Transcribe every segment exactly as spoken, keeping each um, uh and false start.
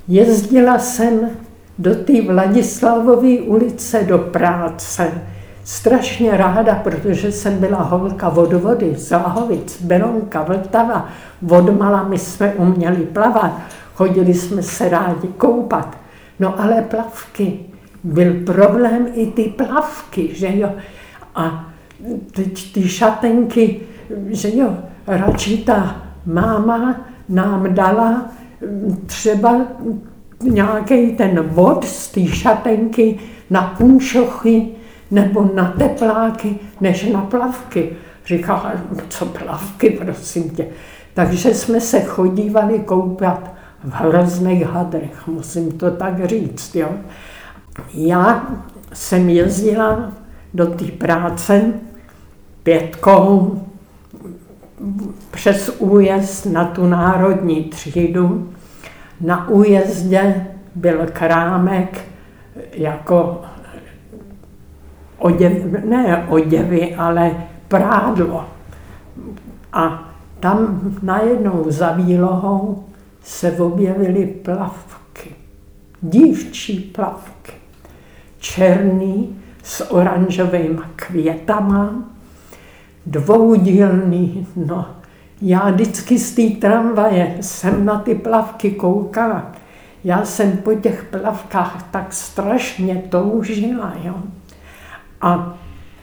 Jezdila jsem do té Vladislavové ulice do práce. Strašně ráda, protože jsem byla holka od vody, z Lahovic, Berounka, Vltava. Odmala my jsme uměli plavat, chodili jsme se rádi koupat. No ale plavky, byl problém i ty plavky, že jo. A teď ty šatenky, že jo, radši ta máma nám dala třeba nějaký ten vod z té šatenky na punčochy nebo na tepláky, než na plavky. Říkala, co plavky, prosím tě. Takže jsme se chodívali koupat v hrozných hadrech, musím to tak říct, jo. Já jsem jezdila do té práce pětkou přes újezd na tu národní třídu. Na újezdě byl krámek jako oděv, ne oděvy, ale prádlo. A tam najednou za výlohou se objevily plavky, dívčí plavky, černý s oranžovými květama, dvoudílný, no. Já vždycky z té tramvaje jsem na ty plavky koukala. Já jsem po těch plavkách tak strašně toužila, jo. A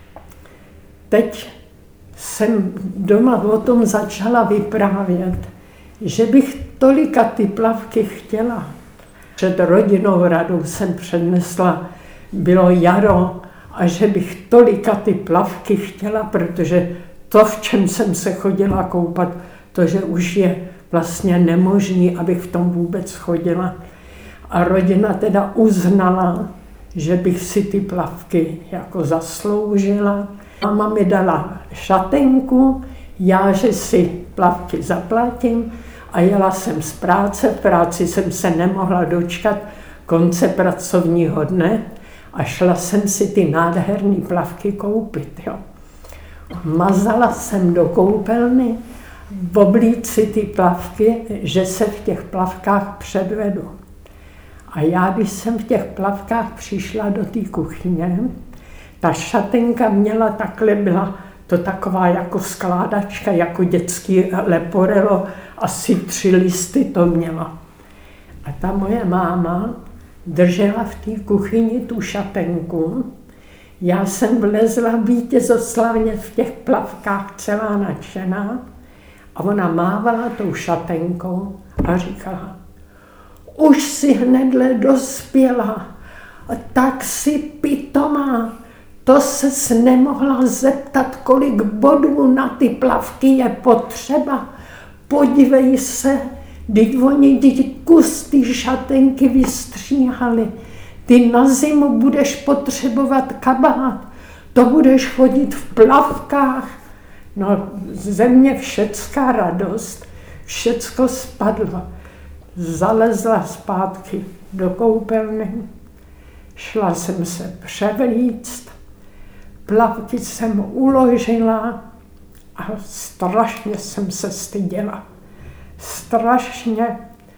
teď jsem doma o tom začala vyprávět, že bych tolika ty plavky chtěla. Před rodinnou radou jsem přednesla, bylo jaro, a že bych tolika ty plavky chtěla, protože to, v čem jsem se chodila koupat, to, že už je vlastně nemožný, abych v tom vůbec chodila. A rodina teda uznala, že bych si ty plavky jako zasloužila. Mama mi dala šatenku, já, že si plavky zaplatím a jela jsem z práce. V práci jsem se nemohla dočkat konce pracovního dne a šla jsem si ty nádherné plavky koupit, jo. Mazala jsem do koupelny, oblíct si ty plavky, že se v těch plavkách předvedu. A já, když jsem v těch plavkách přišla do té kuchyně, ta šatenka měla takhle, byla to taková jako skládačka, jako dětský leporelo, asi tři listy to měla. A ta moje máma držela v té kuchyni tu šatenku. Já jsem vlezla vítězoslavně v těch plavkách celá nadšená a ona mávala tou šatenkou a říkala, už si hnedle dospěla, tak si pitomá, to ses nemohla zeptat, kolik bodů na ty plavky je potřeba. Podívej se, teď oni teď kus ty šatenky vystříhali. Ty na zimu budeš potřebovat kabát, to budeš chodit v plavkách. No, ze mě všecká radost, všecko spadlo. Zalezla zpátky do koupelny, šla jsem se převlíct, plavky jsem uložila a strašně jsem se styděla. Strašně.